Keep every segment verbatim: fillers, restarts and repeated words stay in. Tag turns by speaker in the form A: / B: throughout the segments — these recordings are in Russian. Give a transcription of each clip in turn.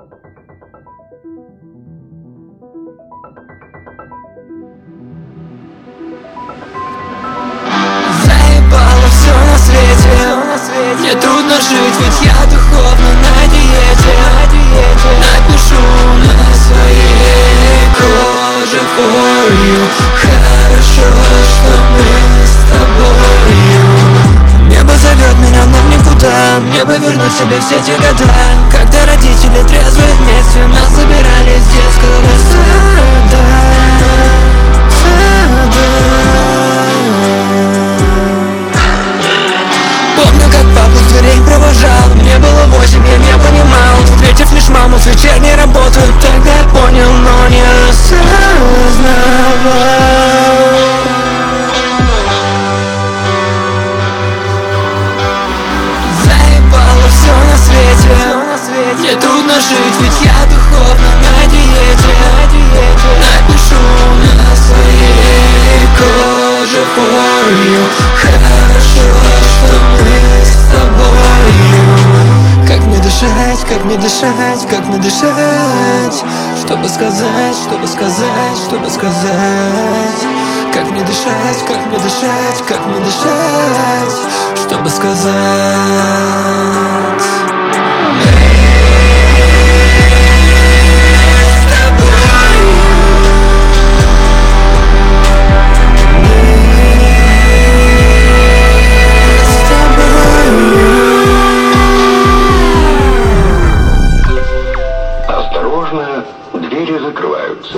A: Заебало все на свете, мне трудно жить, ведь я духовно на диете. Напишу на своей коже for you. Хорошо, что мы с тобою. Небо зовет меня, но в никуда. Мне бы вернуть себе все те года, когда родители трезвые вместе нас забирали с детского сада. Помню, как папу с дверей провожал. Мне было восемь, я не понимал, встретив лишь маму с вечерней работы. Тогда я понял, но не осознавал. Заебало все на свете, мне трудно жить, ведь я духовно на диете. Напишу на своей коже for you. Хорошо, что мы с тобою. Как мне дышать, как мне дышать, как мне дышать, чтобы сказать, чтобы сказать, чтобы сказать. Как мне дышать, как мне дышать, как мне дышать, чтобы сказать.
B: Осторожно, двери закрываются.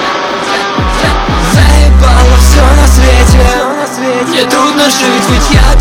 A: Заебало все на свете, мне трудно жить, ведь я